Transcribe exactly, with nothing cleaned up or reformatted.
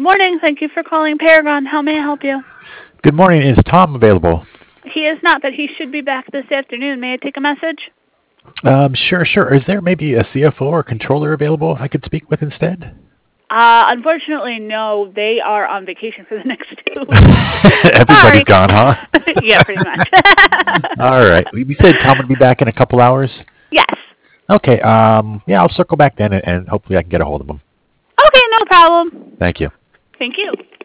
morning. Thank you for calling Paragon. How may I help you? Good morning. Is Tom available? He is not, but he should be back this afternoon. May I take a message? Um, sure, sure. Is there maybe a C F O or controller available I could speak with instead? Uh, unfortunately, no. They are on vacation for the next two weeks. Everybody's Sorry. gone, huh? Yeah, pretty much. All right. We we said Tom would be back in a couple hours. Yes. Okay. Um. Yeah, I'll circle back then, and, and hopefully I can get a hold of him. Okay, no problem. Thank you. Thank you.